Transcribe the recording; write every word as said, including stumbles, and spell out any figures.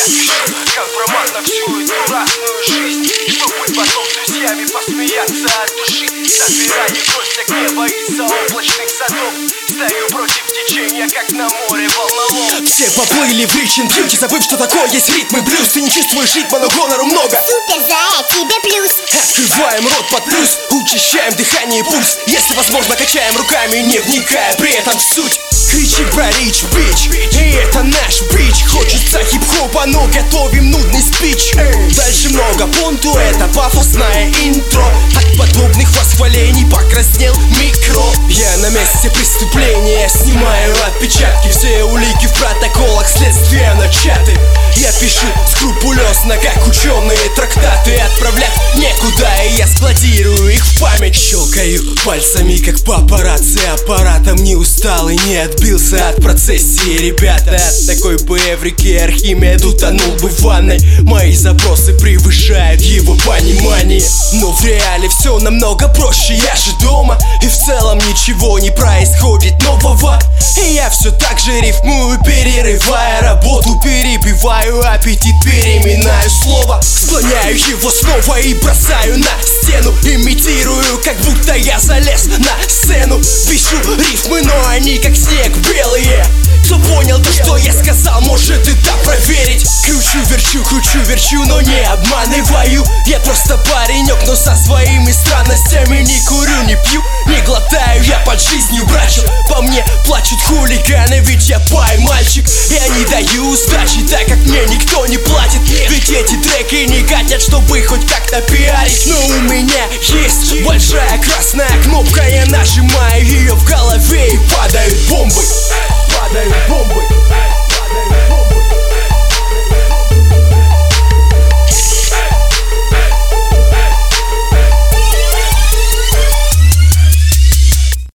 Напишу компромат на всю эту разную жизнь, чтобы потом с друзьями посмеяться от души. Собираю дождь гнева из-за облачных садов, стою против течения, как на море волнолом. Все поплыли в Rich and Beauty, забыв, что такое есть ритм и блюз. Ты не чувствуешь ритма, но гонору много. Супер, за тебе плюс. Открываем рот под плюс, учащаем дыхание и пульс. Если возможно, качаем руками, не вникая при этом в суть. Кричи про Rich Bitch, и это наш бич. Хочется хип-хопа, но готовим нудный спич. Дальше много пункту, это пафосное интро. От подобных восхвалений покраснел микро. Я на месте преступления, снимаю отпечатки. Все улики в протоколах следствия начаты. Я пишу скрупулезно, как ученые трактаты. Отправлять некуда, и я складирую их в память. Щелкаю пальцами, как папарацци. Аппаратом не устал и не отбился от процессии. Ребята, от такой бы эврики Архимед утонул бы в ванной. Мои запросы превышают его понимание. Но в реале все намного проще, я же дома. И в целом ничего не происходит нового. И я все так же рифмую, перерывая работу. Перебиваю аппетит, переминаю слово. Склоняю его снова и бросаю на стену. Имитирую, как будто я залез на сцену. Пишу рифмы, но они как снег белые. Кто понял то, что я сказал, может это проверить. Кручу, верчу, кручу, верчу, но не обманываю. Я просто паренек, но со своими странностями. Не курю, не пью, не глотаю, я под жизнью брачу. По мне плачут хулиганы, ведь я пай-мальчик. Я не даю сдачи, так как мне никто не платит. Ведь эти треки не катят, чтобы хоть как-то пиарить. Но у меня есть большая красная кнопка. Я нажимаю ее в голове и падают бомбы. Падают